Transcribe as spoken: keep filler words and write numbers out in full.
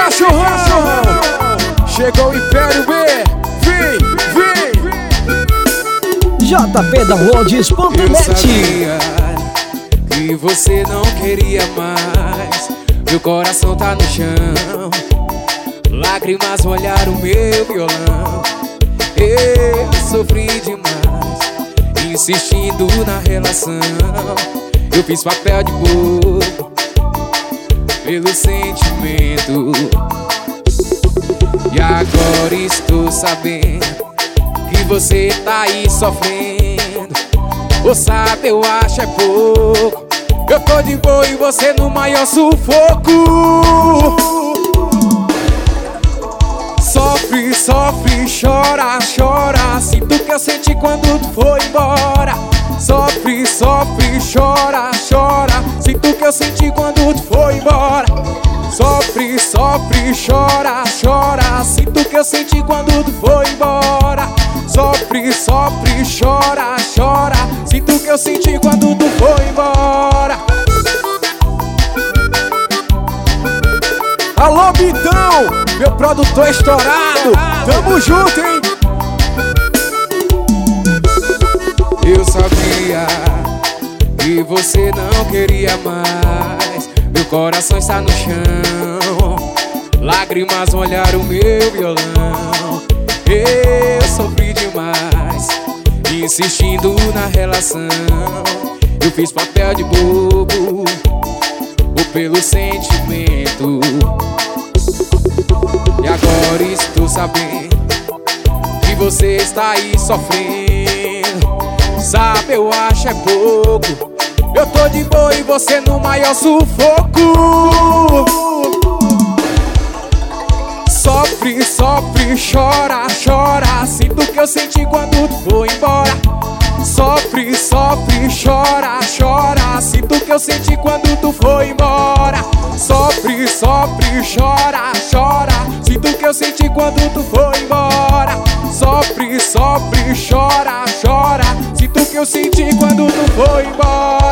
cachorrão. Chegou o Império B. Vem, vem. J P Downloads ponto net. Eu sabia que você não queria mais. Meu coração tá no chão, lágrimas molharam meu violão. Eu sofri demais, insistindo na relação. Eu fiz papel de bobo pelo sentimento. E agora estou sabendo que você tá aí sofrendo. Ou sabe, eu acho é pouco. Eu tô de boa e você no maior sufoco. Sofre, sofre, chora, chora. Sinto que eu senti quando tu foi embora. Sofre, sofre, chora, chora. Sinto que eu senti quando tu foi embora. Sofre, sofre, chora, chora. Sinto que eu senti quando tu foi embora. Sofre, sofre, chora, chora. Sinto que eu senti quando tu foi embora. Alô, Bitão, meu produtor estourado. Tamo junto, hein? Eu sabia que você não queria mais. Meu coração está no chão, lágrimas molharam meu violão. Eu sofri demais, insistindo na relação. Eu fiz papel de bobo ou pelo sentimento. E agora estou sabendo que você está aí sofrendo. Sabe, eu acho é pouco. Eu tô de boa e você no maior sufoco. Sofre, sofre, chora, chora. Sinto que eu senti quando tu foi embora. Sofre, sofre, chora, chora. Sinto que eu senti quando tu foi embora. Sofre, sofre, chora, chora. Sinto que eu senti quando tu foi embora. Sofre, sofre, chora, chora. Sinto que eu senti quando tu foi embora.